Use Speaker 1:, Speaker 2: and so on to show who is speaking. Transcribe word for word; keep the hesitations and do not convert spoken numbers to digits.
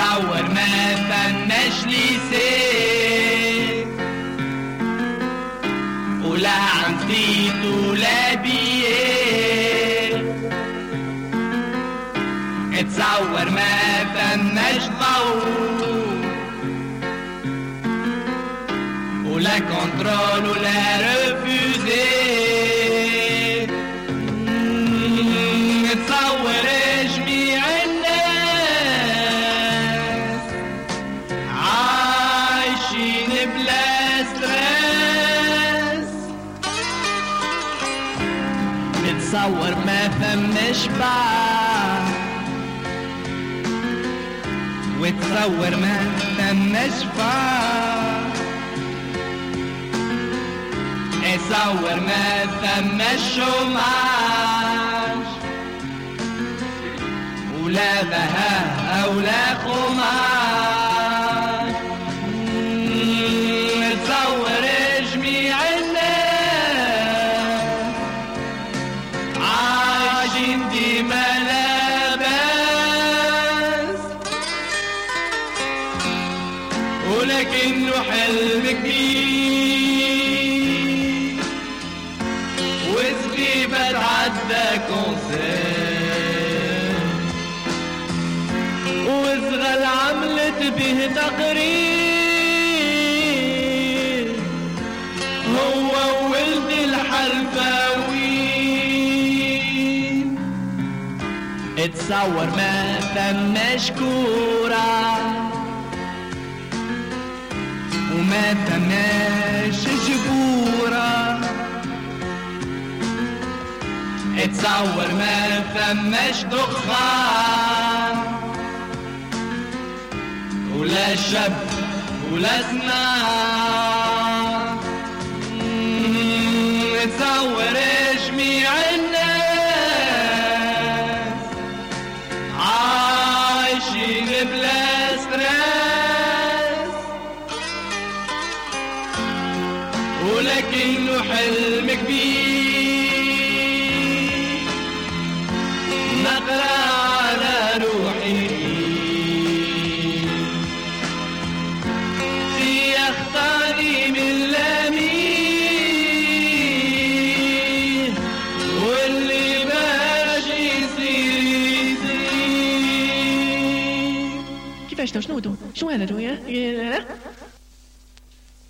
Speaker 1: تصور ما فماش لسان ولا عمتيت ولا بيان، تصور ما فماش ضوء ولا كنترول ولا رفوزي، تصور جميع الناس عايشين بلا ستريس، نتصور ما فماش بعض وتصور ما فماش بعض، تصور ما فماش شوماج ولا بهاء ولا خماج، تصور جميع الناس عايشين ديما لاباس، ولكنه حلم كبير وزغيبة تعدى كونسير، وزغل عملت به تقرير هو ولد الحرفاوين، اتصور ما فماش كورة وما فماش جبورة، اتصور ما فماش دخان ولا شب ولا سنان، اتصور جميع الناس عايشين بلا ستريس، ولكنه حلم كبير نقرأ على روحي في أخطاني من لمين، واللي باش يصير يصير.
Speaker 2: كيفاش تو شنو تو شنو هذا تو يا